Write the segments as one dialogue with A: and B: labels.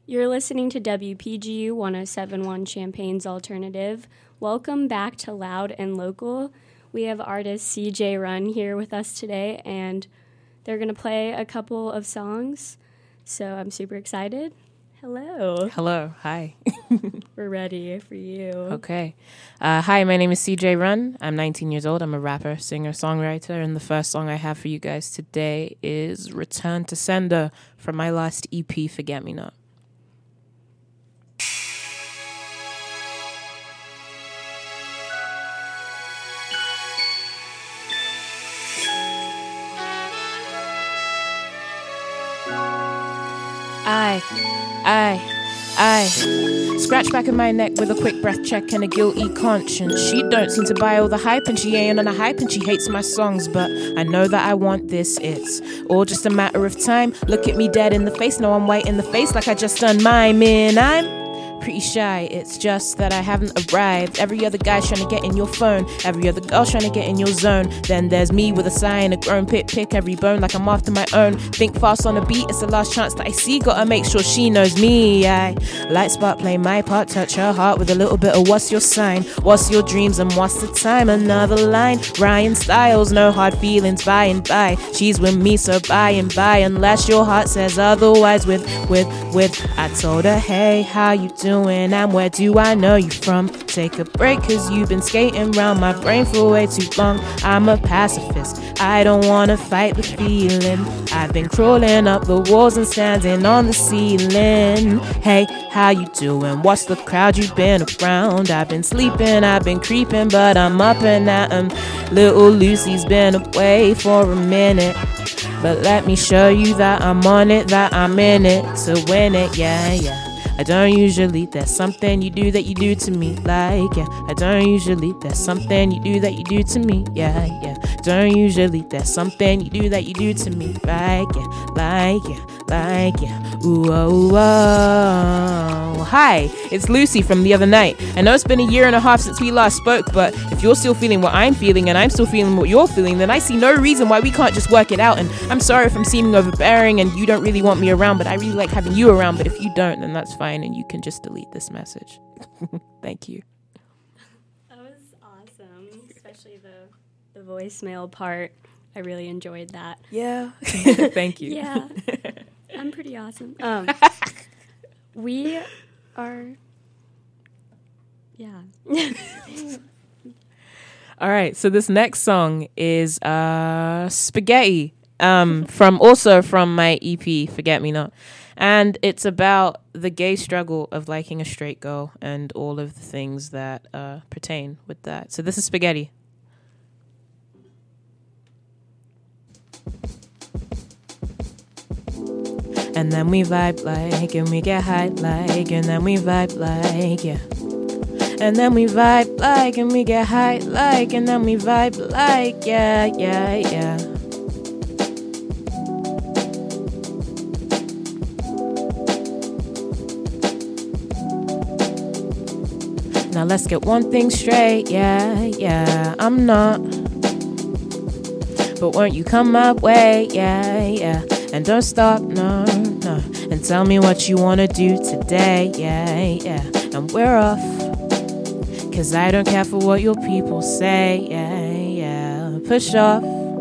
A: You're listening to WPGU 107.1 Champaign's Alternative. Welcome back to Loud and Local. We have artist CJ Run here with us today, and they're going to play a couple of songs, so I'm super excited. Hello.
B: Hello. Hi.
A: We're ready for you.
B: Okay. Hi, my name is CJ Run. I'm 19 years old. I'm a rapper, singer, songwriter, and the first song I have for you guys today is Return to Sender from my last EP, Forget Me Not. I scratch back of my neck with a quick breath check and a guilty conscience. She don't seem to buy all the hype, and she ain't on a hype, and she hates my songs, but I know that I want this. It's all just a matter of time. Look at me dead in the face, now I'm white in the face like I just done miming. I'm pretty shy, it's just that I haven't arrived. Every other guy's trying to get in your phone, every other girl's trying to get in your zone. Then there's me with a sigh and a groan, pick every bone like I'm after my own. Think fast on a beat, it's the last chance that I see. Gotta make sure she knows me. I light spark, play my part, touch her heart with a little bit of what's your sign, what's your dreams, and what's the time. Another line, Ryan Styles, no hard feelings by and by. She's with me, so by and by, unless your heart says otherwise. With I told her, hey, how you doing? And where do I know you from? Take a break, cause you've been skating round my brain for way too long. I'm a pacifist, I don't wanna fight the feeling. I've been crawling up the walls and standing on the ceiling. Hey, how you doing? What's the crowd you've been around? I've been sleeping, I've been creeping, but I'm up and at 'em. Little Lucy's been away for a minute, but let me show you that I'm on it, that I'm in it to win it, yeah. I don't usually, there's something you do that you do to me, like, yeah. I don't usually, there's something you do that you do to me, yeah. Don't usually, there's something you do that you do to me, like, yeah. Ooh, oh, oh. Hi, it's Lucy from the other night. I know it's been a year and a half since we last spoke, but if you're still feeling what I'm feeling and I'm still feeling what you're feeling, then I see no reason why we can't just work it out. And I'm sorry if I'm seeming overbearing and you don't really want me around, but I really like having you around. But if you don't, then that's fine, and you can just delete this message. Thank you.
A: That was awesome, especially the voicemail part. I really enjoyed that.
B: Yeah. Thank you.
A: Yeah. I'm pretty awesome. We are, yeah.
B: All right, so this next song is Spaghetti, from my EP, Forget Me Not. And it's about the gay struggle of liking a straight girl and all of the things that pertain with that. So this is Spaghetti. And then we vibe like, and we get high like, and then we vibe like, yeah. And then we vibe like, and we get high like, and then we vibe like, yeah. Now let's get one thing straight, yeah, I'm not. But won't you come my way, yeah. And don't stop, no. And tell me what you wanna do today, yeah. And we're off, cause I don't care for what your people say, yeah. Push off,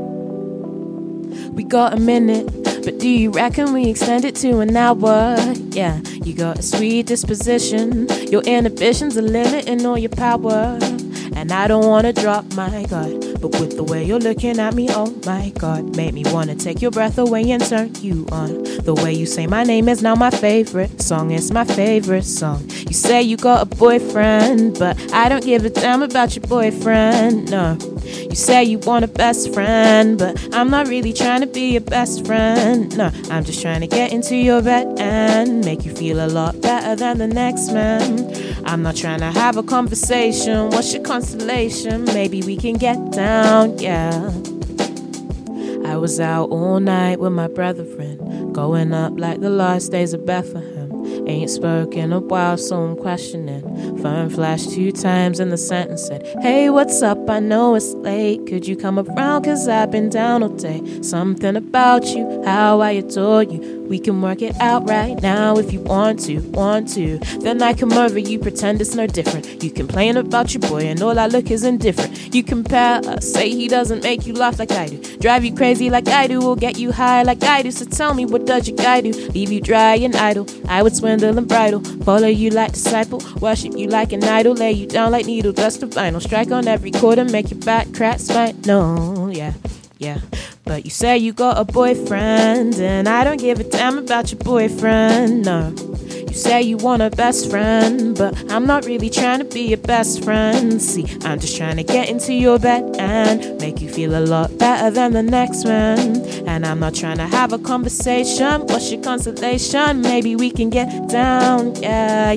B: we got a minute, but do you reckon we extend it to an hour? Yeah, you got a sweet disposition, your inhibitions are limiting all your power. And I don't wanna drop, my God, but with the way you're looking at me, oh my God, make me wanna take your breath away and turn you on. The way you say my name is now my favorite song, it's my favorite song. You say you got a boyfriend, but I don't give a damn about your boyfriend, no. You say you want a best friend, but I'm not really trying to be your best friend, no. I'm just trying to get into your bed and make you feel a lot better than the next man. I'm not trying to have a conversation, what's your constellation? Maybe we can get down, yeah. I was out all night with my brethren, going up like the last days of Bethlehem. Ain't spoken a while, so I'm questioning. Phone flashed 2 times and the sentence said, hey, what's up? I know it's late. Could you come around? Cause I've been down all day. Something about you, how I adore you. We can work it out right now if you want to. Then I come over, you pretend it's no different. You complain about your boy and all I look is indifferent. You compare us, say he doesn't make you laugh like I do, drive you crazy like I do, or get you high like I do. So tell me, what does your guy do? Leave you dry and idle? I would swindle and bridle, follow you like disciple, worship you like an idol, lay you down like needle dust of vinyl, strike on every chord and make your back crack spine. No, yeah. But you say you got a boyfriend, and I don't give a damn about your boyfriend, no. You say you want a best friend, but I'm not really trying to be your best friend. See, I'm just trying to get into your bed and make you feel a lot better than the next man. And I'm not trying to have a conversation. What's your consolation? Maybe we can get down. Yeah.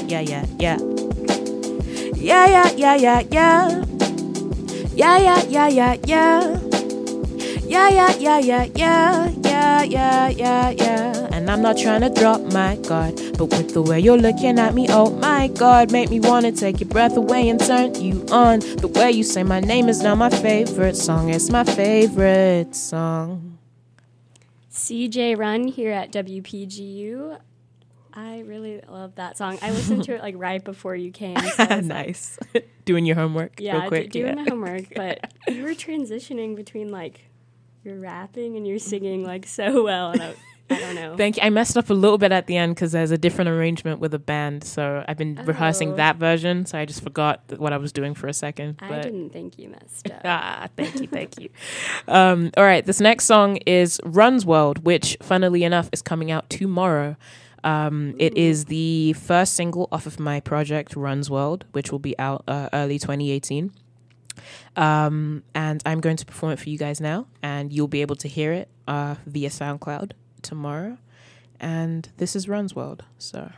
B: And I'm not trying to drop my guard, but with the way you're looking at me, oh my God, make me want to take your breath away and turn you on. The way you say my name is now my favorite song. It's my favorite song.
A: CJ Run here at WPGU. I really love that song. I listened to it like right before you came. So
B: Nice. Doing your homework
A: yeah,
B: real quick.
A: Doing my homework, but you were transitioning between like your rapping and your singing like so well, and I don't know.
B: Thank you. I messed up a little bit at the end because there's a different arrangement with a band, so I've been rehearsing that version, so I just forgot what I was doing for a second.
A: I didn't think you messed up.
B: Thank you. All right, this next song is Run's World, which, funnily enough, is coming out tomorrow. It is the first single off of my project Run's World, which will be out early 2018. And I'm going to perform it for you guys now, and you'll be able to hear it via SoundCloud tomorrow. And this is Run's World, so...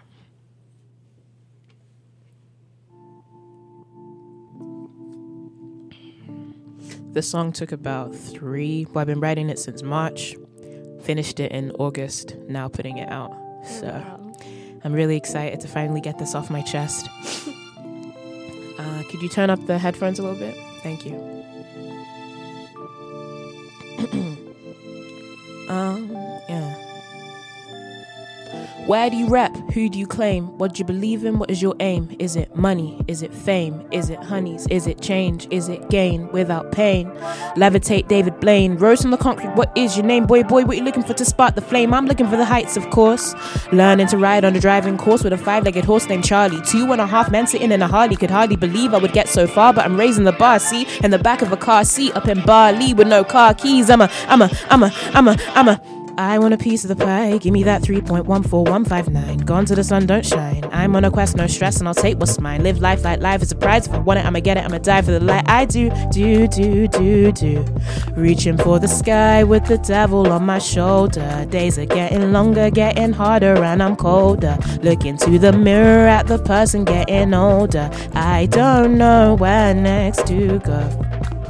B: The song took about 3... Well, I've been writing it since March. Finished it in August, now putting it out. So I'm really excited to finally get this off my chest. Could you turn up the headphones a little bit? Thank you. Yeah. Where do you rep? Who do you claim? What do you believe in? What is your aim? Is it money? Is it fame? Is it honeys? Is it change? Is it gain without pain? Levitate David Blaine. Rose from the concrete. What is your name? Boy, what you looking for to spark the flame? I'm looking for the heights, of course. Learning to ride on a driving course with a 5-legged horse named Charlie. 2.5 men sitting in a Harley. Could hardly believe I would get so far, but I'm raising the bar, see? In the back of a car seat up in Bali with no car keys. I want a piece of the pie, give me that 3.14159. Gone to the sun, don't shine. I'm on a quest, no stress, and I'll take what's mine. Live life like life is a prize. If I want it, I'ma get it, I'ma die for the light. I do. Reaching for the sky with the devil on my shoulder. Days are getting longer, getting harder, and I'm colder. Look into the mirror at the person getting older. I don't know where next to go.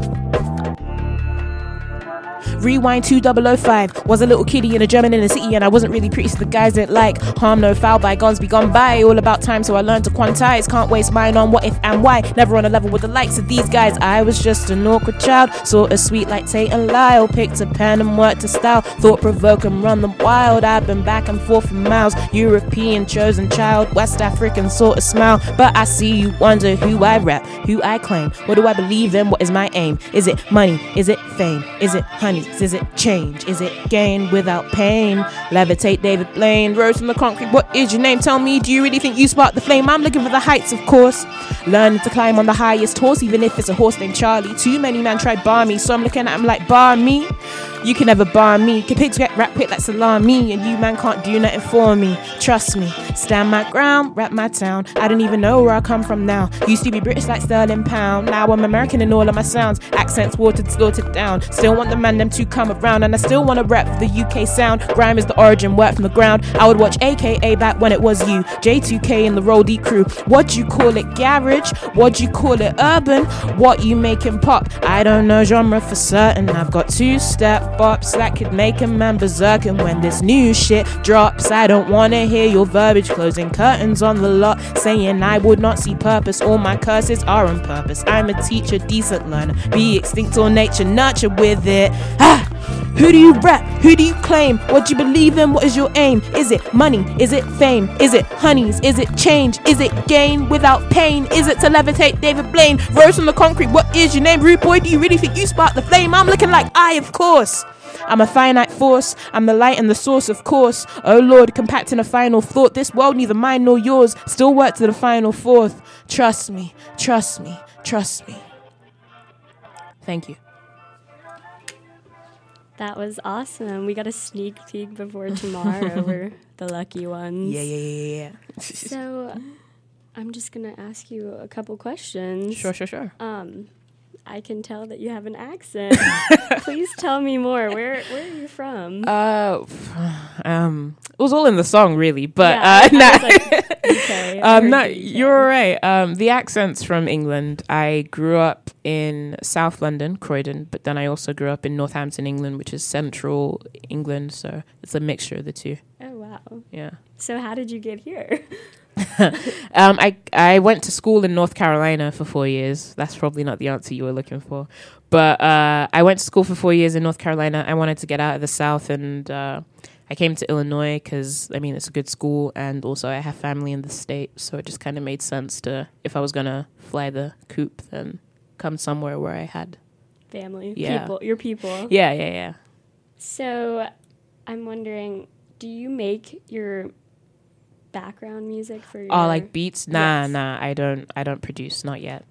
B: Rewind 2005. Was a little kiddie in a German in the city, and I wasn't really pretty, so the guys didn't like. Harm no foul, bygones be gone by. All about time, so I learned to quantize. Can't waste mine on what if and why. Never on a level with the likes of these guys. I was just an awkward child, sort of sweet like Tate and Lyle. Picked a pen and worked to style. Thought provoke and run them wild. I've been back and forth for miles. European chosen child, West African sort of smile. But I see you wonder who I rep, who I claim. What do I believe in? What is my aim? Is it money? Is it fame? Is it honey? Is it change? Is it gain without pain? Levitate David Blaine. Rose from the concrete. What is your name? Tell me, do you really think you sparked the flame? I'm looking for the heights, of course. Learning to climb on the highest horse, even if it's a horse named Charlie. Too many man tried bar me, so I'm looking at him like, bar me? You can never bar me. Can pigs get wrapped quick like salami, and you man can't do nothing for me. Trust me, stand my ground, rap my town. I don't even know where I come from now. Used to be British like Sterling Pound. Now I'm American in all of my sounds. Accents watered, slaughtered down. Still want the man them to come around, and I still want to rap for the UK sound. Grime is the origin, work from the ground. I would watch AKA back when it was you. J2K and the Roll D crew. What you call it, garage? What you call it, urban? What you making pop? I don't know genre for certain. I've got 2-step, bops that could make a man berserk. And when this new shit drops, I don't wanna hear your verbiage. Closing curtains on the lot, saying I would not see purpose. All my curses are on purpose. I'm a teacher, decent learner, be extinct or nature, nurture with it. Who do you rap? Who do you claim? What do you believe in? What is your aim? Is it money? Is it fame? Is it honeys? Is it change? Is it gain without pain? Is it to levitate David Blaine? Rose on the concrete, what is your name? Rude boy, do you really think you sparked the flame? I'm looking like I, of course. I'm a finite force, I'm the light and the source, of course. Oh Lord, compacting a final thought. This world neither mine nor yours. Still work to the final fourth. Trust me, trust me, trust me. Thank you.
A: That was awesome. We got a sneak peek before tomorrow over the lucky ones.
B: Yeah.
A: So I'm just going to ask you a couple questions.
B: Sure.
A: I can tell that you have an accent. Please tell me more. Where are you from?
B: It was all in the song, really, but
A: I was like, okay.
B: no, you're right. The accent's from England. I grew up in South London, Croydon, but then I also grew up in Northampton, England, which is central England, so it's a mixture of the two.
A: Oh, wow.
B: Yeah.
A: So how did you get here?
B: I went to school in North Carolina for 4 years. That's probably not the answer you were looking for. But I went to school for 4 years in North Carolina. I wanted to get out of the South, and I came to Illinois because, I mean, it's a good school, and also I have family in the state, so it just kind of made sense to, if I was going to fly the coop, then come somewhere where I had
A: family,
B: yeah.
A: people, your people.
B: Yeah.
A: So I'm wondering, do you make your background music for your
B: like beats? Nah,
A: Yes.
B: I don't produce, not yet.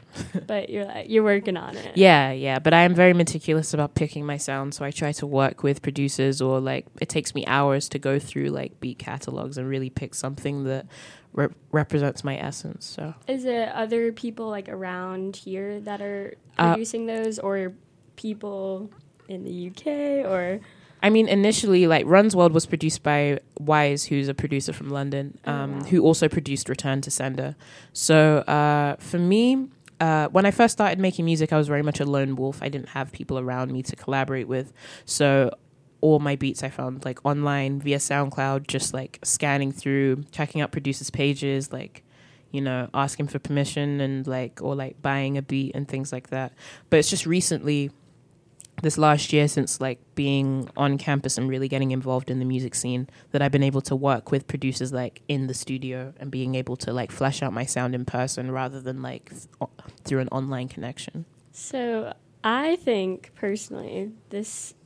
A: But you're working on it.
B: Yeah, but I am very meticulous about picking my sound, so I try to work with producers, or like it takes me hours to go through like beat catalogs and really pick something that represents my essence. So
A: is it other people like around here that are producing those, or people in the UK, or?
B: I mean, initially, like, Run's World was produced by Wise, who's a producer from London, who also produced Return to Sender. So for me, when I first started making music, I was very much a lone wolf. I didn't have people around me to collaborate with. So all my beats I found, like, online via SoundCloud, just, like, scanning through, checking out producers' pages, like, you know, asking for permission and, like, or, like, buying a beat and things like that. But it's just recently, this last year, since like being on campus and really getting involved in the music scene, that I've been able to work with producers like in the studio and being able to like flesh out my sound in person rather than like through an online connection.
A: So I think personally this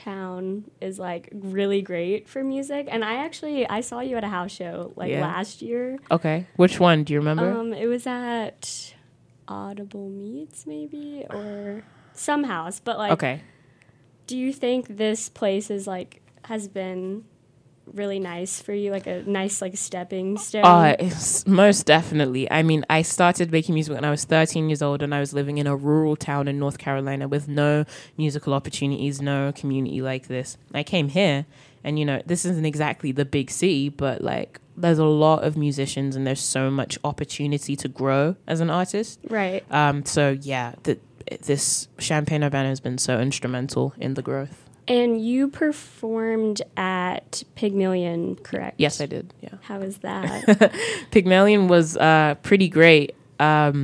A: town is like really great for music, and I saw you at a house show like last year.
B: Okay, which one do you remember?
A: It was at Audible Meets maybe, or some house, but like,
B: okay.
A: Do you think this place is like has been really nice for you, like a nice like stepping stone?
B: It's most definitely. I mean, I started making music when I was 13 years old, and I was living in a rural town in North Carolina with no musical opportunities, no community like this. I came here, and you know, this isn't exactly the big city, but like there's a lot of musicians, and there's so much opportunity to grow as an artist.
A: Right.
B: So yeah, this Champaign-Urbana has been so instrumental in the growth.
A: And you performed at Pygmalion, correct?
B: Yes, I did. Yeah.
A: How was that?
B: Pygmalion was pretty great. I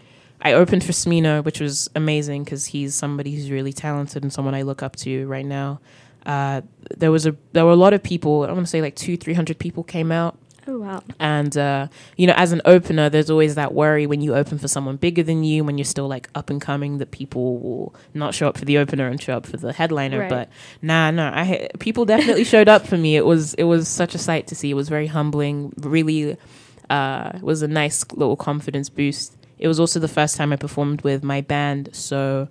B: opened for Smino, which was amazing because he's somebody who's really talented and someone I look up to right now. There were a lot of people. I want to say like 200-300 people came out.
A: Oh, wow.
B: And, you know, as an opener, there's always that worry when you open for someone bigger than you, when you're still, like, up and coming, that people will not show up for the opener and show up for the headliner.
A: Right.
B: But people definitely showed up for me. It was such a sight to see. It was very humbling. Really, it was a nice little confidence boost. It was also the first time I performed with my band. So,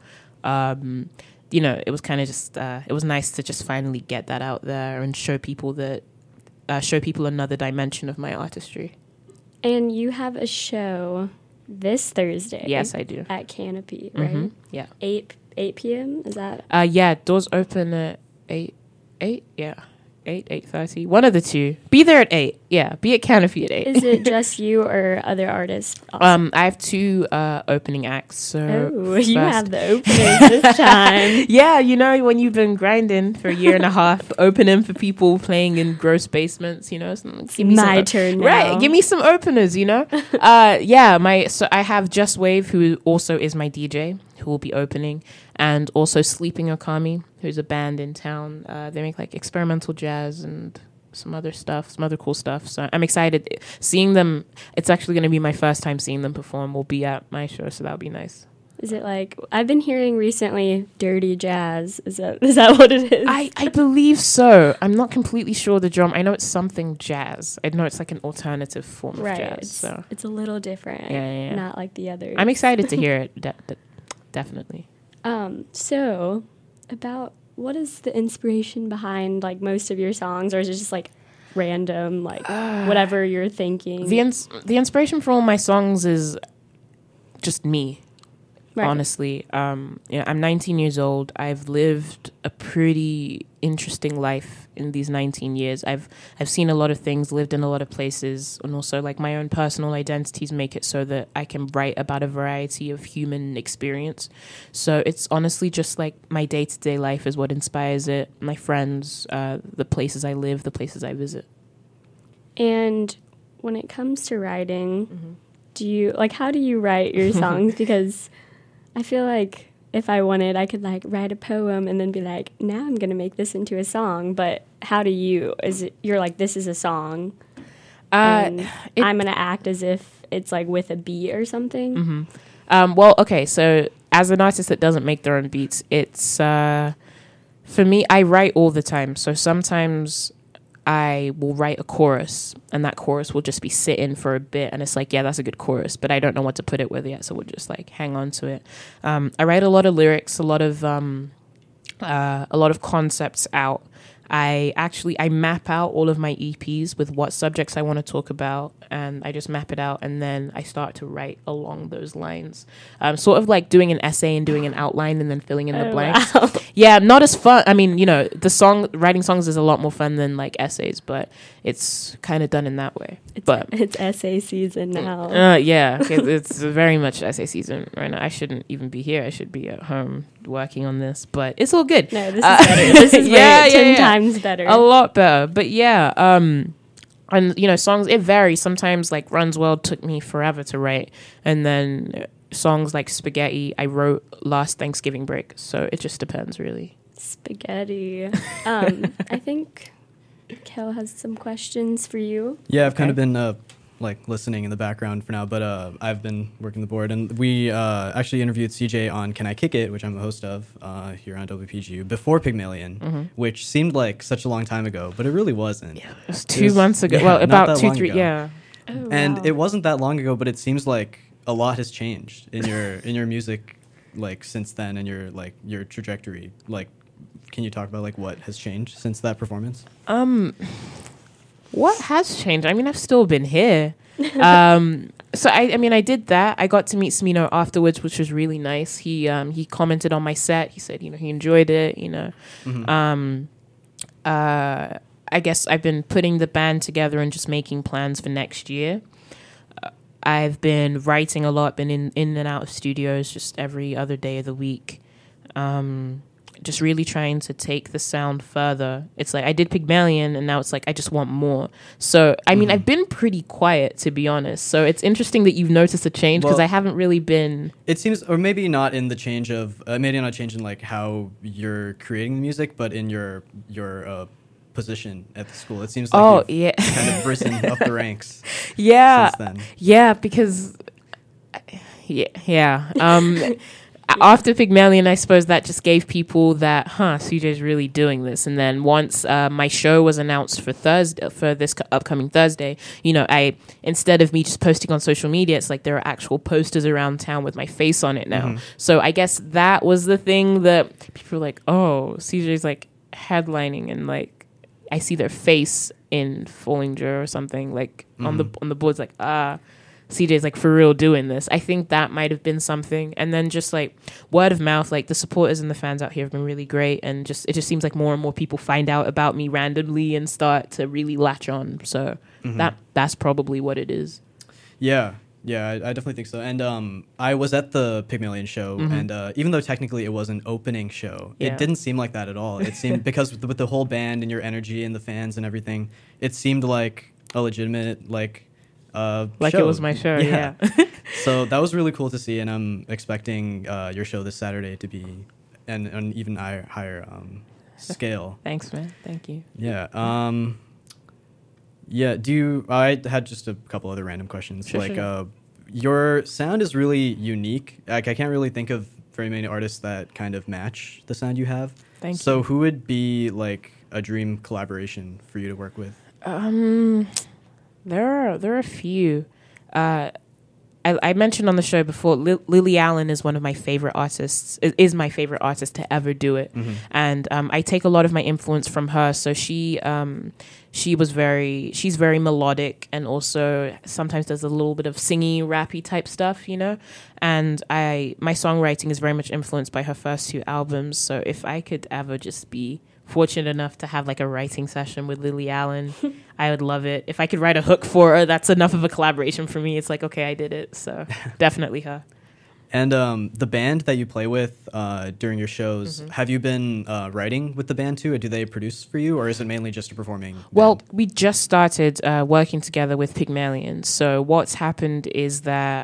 B: you know, it was kind of just, it was nice to just finally get that out there and show people another dimension of my artistry.
A: And you have a show this Thursday.
B: Yes, I do.
A: At Canopy, right?
B: Mm-hmm. Yeah.
A: 8 p.m. Is that?
B: Yeah. Doors open at 8. Yeah. 8:30, one of the two. Be there at 8. Yeah, be at Canopy at 8.
A: Is it just you or other artists?
B: I have 2 opening acts. So
A: you have the openers this time.
B: Yeah, you know, when you've been grinding for a year and a half, opening for people playing in gross basements, you know,
A: give me my turn now.
B: Right, give me some openers, you know. So I have Just Wave, who also is my DJ, who will be opening, and also Sleeping Okami, who's a band in town. They make like experimental jazz and some other cool stuff. So I'm excited seeing them. It's actually going to be my first time seeing them perform. Will be at my show, so that'll be nice.
A: Is it like, I've been hearing recently dirty jazz? Is that what it is?
B: I believe so. I'm not completely sure the drum. I know it's something jazz. I know it's like an alternative form of jazz.
A: It's a little different. Yeah. Not like the others.
B: I'm excited to hear it. Definitely.
A: So about what is the inspiration behind like most of your songs, or is it just like random, like whatever you're thinking?
B: The inspiration for all my songs is just me. Right. Honestly, I'm 19 years old. I've lived a pretty interesting life in these 19 years. I've seen a lot of things, lived in a lot of places, and also like my own personal identities make it so that I can write about a variety of human experience. So it's honestly just like my day-to-day life is what inspires it. My friends, the places I live, the places I visit.
A: And when it comes to writing, how do you write your songs? Because I feel like if I wanted, I could like write a poem and then be like, now I'm going to make this into a song. But how do you, you're like, this is a song. And I'm going to act as if it's like with a beat or something.
B: Mm-hmm. Well, okay. So as an artist that doesn't make their own beats, it's, for me, I write all the time. So sometimes I will write a chorus, and that chorus will just be sitting for a bit, and it's like, yeah, that's a good chorus, but I don't know what to put it with yet, so we'll just like hang on to it. I write a lot of lyrics, a lot of concepts out. I map out all of my EPs with what subjects I want to talk about, and I just map it out, and then I start to write along those lines. Sort of like doing an essay and doing an outline and then filling in the blanks. Wow. Yeah, not as fun. I mean, you know, writing songs is a lot more fun than like essays, but it's kind of done in that way.
A: It's essay season now.
B: Yeah, it's very much essay season right now. I shouldn't even be here. I should be at home working on this, but it's all good.
A: No, this is better. This is 10 times better.
B: A lot better. But yeah, and you know, songs, it varies. Sometimes like Runs World took me forever to write, and then songs like Spaghetti I wrote last Thanksgiving break. So it just depends, really.
A: Spaghetti. I think Kel has some questions for you.
C: Yeah, I've kind of been listening in the background for now, but I've been working the board, and we actually interviewed CJ on Can I Kick It, which I'm a host of here on WPGU, before Pygmalion, which seemed like such a long time ago, but it really wasn't.
B: Yeah, it was 2 months ago. Yeah, well, about 2-3, yeah.
A: Oh,
C: and
A: wow.
C: It wasn't that long ago, but it seems like a lot has changed in your music, like since then, and your trajectory. Like, can you talk about like what has changed since that performance?
B: What has changed? I mean, I've still been here. So I did that. I got to meet Smino afterwards, which was really nice. He commented on my set. He said, you know, he enjoyed it, you know. Mm-hmm. I guess I've been putting the band together and just making plans for next year. I've been writing a lot, been in and out of studios just every other day of the week. Just really trying to take the sound further. It's like I did Pygmalion, and now it's like I just want more. So I mean, I've been pretty quiet, to be honest. So it's interesting that you've noticed a change, because I haven't really been.
C: It seems, or maybe not in the change of, maybe not change in like how you're creating music, but in your position at the school. It seems like you've kind of risen up the ranks.
B: Yeah,
C: since then.
B: Yeah, because after Pygmalion, I suppose that just gave people that, CJ's really doing this. And then once my show was announced for this upcoming Thursday, you know, instead of me just posting on social media, it's like there are actual posters around town with my face on it now. Mm-hmm. So I guess that was the thing that people were like, oh, CJ's like headlining, and like I see their face in Follinger or something, like on the boards, like CJ's like for real doing this. I think that might have been something. And then just like word of mouth, like the supporters and the fans out here have been really great. And it just seems like more and more people find out about me randomly and start to really latch on. So that's probably what it is.
C: Yeah, I definitely think so. And I was at the Pygmalion show, and even though technically it was an opening show, it didn't seem like that at all. It seemed, because with the whole band and your energy and the fans and everything, it seemed like a legitimate
B: like
C: show.
B: It was my show. Yeah.
C: So that was really cool to see, and I'm expecting your show this Saturday to be an even higher scale.
B: Thanks, man. Thank you.
C: Yeah. Yeah. I had just a couple other random questions.
B: Sure.
C: Your sound is really unique. Like, I can't really think of very many artists that kind of match the sound you have.
B: Thank you.
C: So who would be like a dream collaboration for you to work with?
B: There are a few. I mentioned on the show before, Lily Allen is one of my favorite artists, is my favorite artist to ever do it. And I take a lot of my influence from her. So she's very melodic, and also sometimes does a little bit of singy, rappy type stuff, you know? And my songwriting is very much influenced by her first 2 albums. So if I could ever just be fortunate enough to have like a writing session with Lily Allen, I would love it. If I could write a hook for her, that's enough of a collaboration for me. It's like, okay, I did it. So definitely her.
C: And the band that you play with during your shows, have you been writing with the band too? Or do they produce for you, or is it mainly just a performing band?
B: Well, we just started working together with Pygmalion. So what's happened is that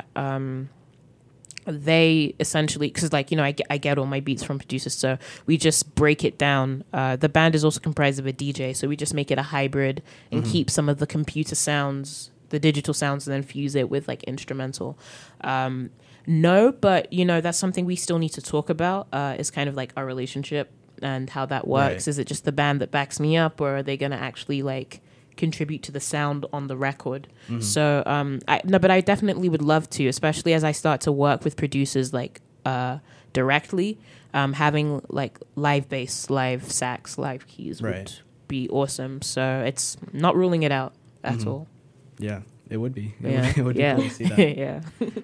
B: they essentially, because like, you know, I get all my beats from producers, so we just break it down. The band is also comprised of a DJ, so we just make it a hybrid and keep some of the computer sounds, the digital sounds, and then fuse it with like instrumental. No, but you know, that's something we still need to talk about. Is kind of like our relationship and how that works. Right. Is it just the band that backs me up, or are they going to actually like contribute to the sound on the record? So but I definitely would love to, especially as I start to work with producers like directly. Having like live bass, live sax, live keys would be awesome. So it's not ruling it out at all.
C: Yeah, it would be.
B: It
C: would be cool to see that.
B: Yeah.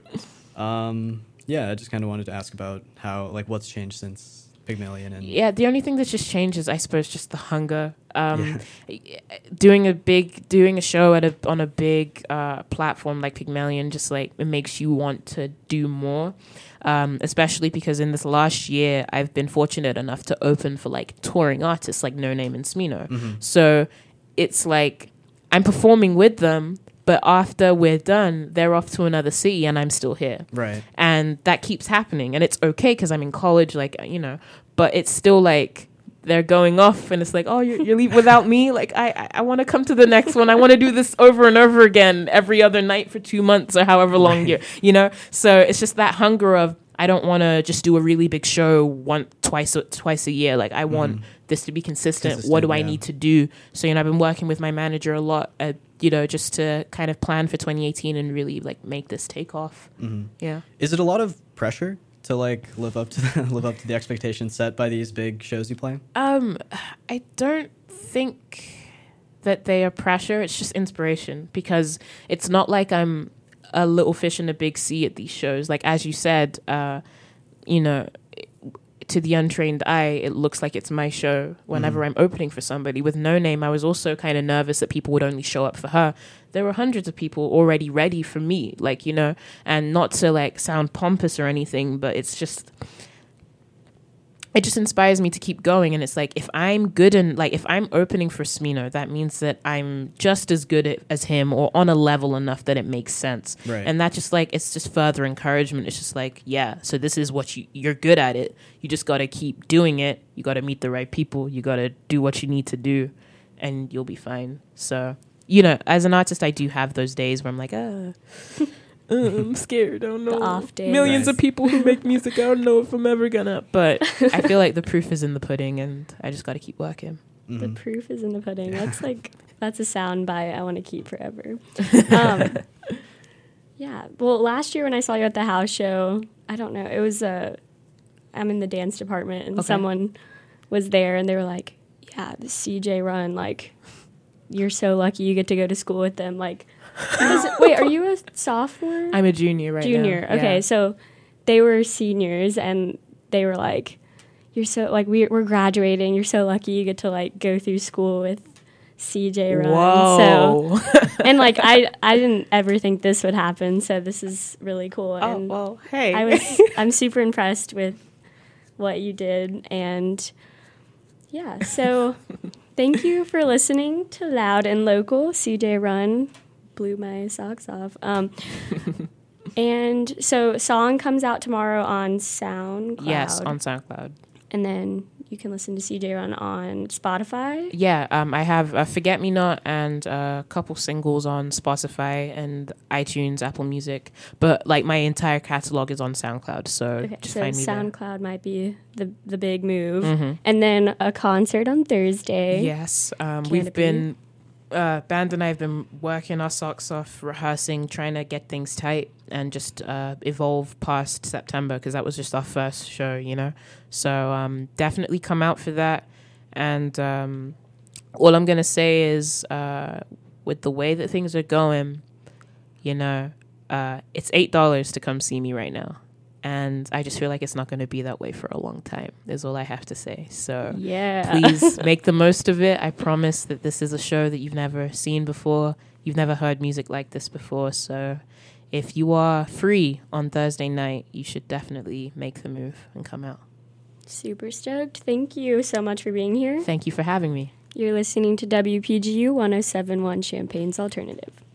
C: I just kind of wanted to ask about how, like, what's changed since Pygmalion. And
B: the only thing that's just changed is, I suppose, just the hunger. Doing a show on a big platform like Pygmalion, just like it makes you want to do more. Especially because in this last year, I've been fortunate enough to open for like touring artists like No Name and Smino. So it's like I'm performing with them, but after we're done, they're off to another city and I'm still here.
C: Right.
B: And that keeps happening. And it's okay because I'm in college, like, you know, but it's still like they're going off and it's like, oh, you leave without me? Like, I want to come to the next one. I want to do this over and over again every other night for 2 months or however long you know? So it's just that hunger of, I don't want to just do a really big show twice a year. Like, I want this to be consistent. What do I need to do? So, you know, I've been working with my manager a lot, you know, just to kind of plan for 2018 and really like make this take off. Yeah.
C: Is it a lot of pressure to like live up to the expectations set by these big shows you play?
B: I don't think that they are pressure. It's just inspiration, because it's not like I'm a little fish in a big sea at these shows. Like, as you said, you know, to the untrained eye, it looks like it's my show whenever I'm opening for somebody. With No Name, I was also kind of nervous that people would only show up for her. There were hundreds of people already ready for me, like, you know, and not to like sound pompous or anything, but it's just, it just inspires me to keep going. And it's like, if I'm good and like, if I'm opening for Smino, that means that I'm just as good as him, or on a level enough that it makes sense.
C: Right.
B: And that just like, it's just further encouragement. It's just like, yeah, so this is what you're good at it. You just got to keep doing it. You got to meet the right people. You got to do what you need to do and you'll be fine. So, you know, as an artist, I do have those days where I'm like, I'm scared. I don't know.
A: The off day.
B: Millions of people who make music. I don't know if I'm ever gonna. But I feel like the proof is in the pudding, and I just got to keep working.
A: The proof is in the pudding. That's a sound bite I want to keep forever. Yeah. Well, last year when I saw you at the house show, I don't know. It was I'm in the dance department, and someone was there, and they were like, "Yeah, the CJ Run, like." you're so lucky you get to go to school with them. Like, wait, are you a sophomore?
B: I'm a junior right now.
A: Junior. Okay,
B: Yeah.
A: so they were seniors, and they were like, "You're so like we're graduating. You're so lucky you get to like go through school with CJ Run."
B: Whoa.
A: So, and like I didn't ever think this would happen. So this is really cool.
B: Oh,
A: And
B: well, hey.
A: I'm super impressed with what you did, and yeah. So thank you for listening to Loud and Local. CJ Run blew my socks off. And so song comes out tomorrow on SoundCloud.
B: Yes, on SoundCloud.
A: And then you can listen to CJ Run on Spotify.
B: Yeah, I have Forget Me Not and a couple singles on Spotify and iTunes, Apple Music. But like my entire catalog is on SoundCloud, so
A: Okay,
B: just
A: so
B: find me there.
A: SoundCloud might be the big move.
B: Mhm.
A: And then a concert on Thursday.
B: Yes,
A: Canopy.
B: we've been band and I have been working our socks off, rehearsing, trying to get things tight and just evolve past September, because that was just our first show, you know. So definitely come out for that. And all I'm gonna say is, with the way that things are going, you know, it's $8 to come see me right now. And I just feel like it's not going to be that way for a long time, is all I have to say. So
A: Yeah.
B: please make the most of it. I promise that this is a show that you've never seen before. You've never heard music like this before. So if you are free on Thursday night, you should definitely make the move and come out.
A: Super stoked. Thank you so much for being here.
B: Thank you for having me.
A: You're listening to WPGU 107.1 Champagne's Alternative.